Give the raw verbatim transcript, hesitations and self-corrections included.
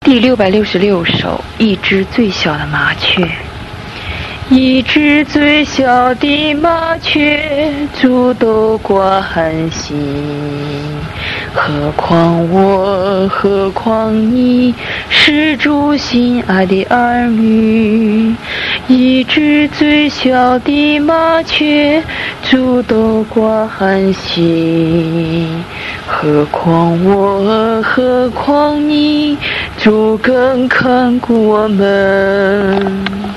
第六百六十六首，一只最小的麻雀。一只最小的麻雀，煮豆瓜很新。何况我，何况你，是主心爱的儿女。一只最小的麻雀，煮豆瓜很新。何况我，何况你，主更看顾我们。